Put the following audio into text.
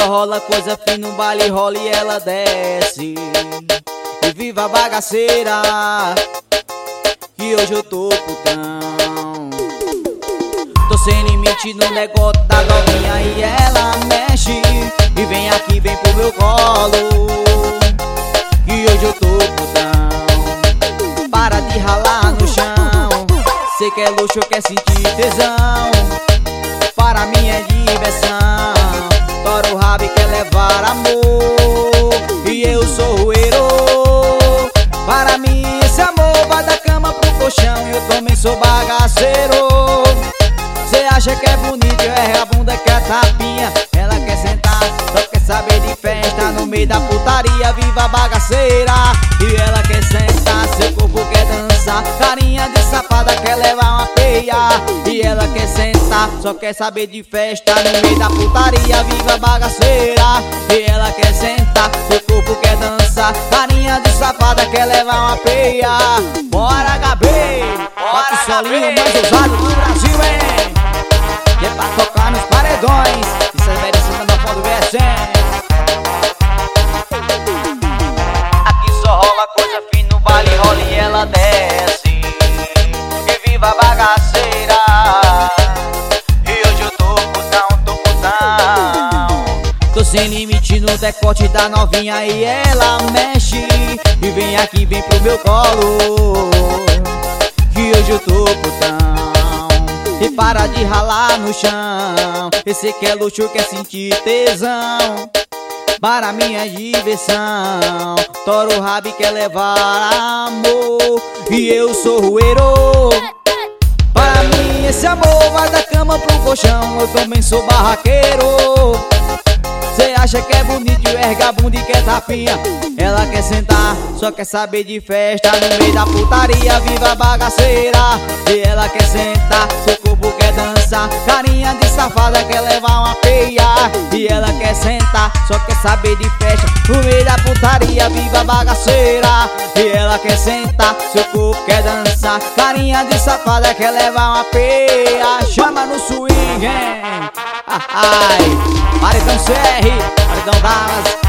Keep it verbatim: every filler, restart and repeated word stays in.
só rola coisa fina, no baile rola e ela desce. E viva a bagaceira, que hoje eu tô putão. Tô sem limite no negócio da novinha e ela mexe. E vem aqui, vem pro meu colo, que hoje eu tô putão. Para de ralar no chão, cê quer luxo, quer sentir tesão. Para mim é diversão, tora o rabo e quer levar amor. E eu sou o herói. Para mim esse amor vai da cama pro colchão. Eu também sou bagaceiro. Cê acha que é bonito, é a bunda que é tapinha. Ela quer sentar, só quer saber de festa no meio da putaria. Viva a bagaceira. E ela quer sentar, seu corpo quer dançar. Carinha de safada, quer levar uma peia. E ela quer sentar, só quer saber de festa no meio da putaria. Viva a bagaceira. E ela quer sentar, seu corpo quer dançar. Carinha de safada, quer levar uma peia. Bora, H B! Bota o solinho mais ousado do Brasil, hein? Que é pra tocar nos paredões. Isso é merecendo da foto do V S N. Aqui só rola coisa fina, no baile rola e ela desce. E viva a bagaceira. E hoje eu tô putão, tô putão. Tô sem limite no decote da novinha e ela mexe. E vem aqui, vem pro meu colo, que hoje eu tô putão. E para de ralar no chão, esse que é luxo, quer sentir tesão. Para mim é diversão, tora o rabo e quer levar amor. E eu sou o herói. Para mim esse amor vai da cama pro colchão. Eu também sou barraqueiro. Cê acha que é bonito, erga a bunda e quer tapinha. Ela quer sentar, só quer saber de festa no meio da putaria. Viva a bagaceira. E ela quer sentar, seu corpo quer dançar. Carinha de safada, quer levar uma peia. E ela quer sentar, só quer saber de festa no meio da putaria. Viva a bagaceira. E ela quer sentar, seu corpo quer dançar. Carinha de safada, quer levar uma peia. Chama no swing, hein? Ai, Paredão C R, Paredão Dallas.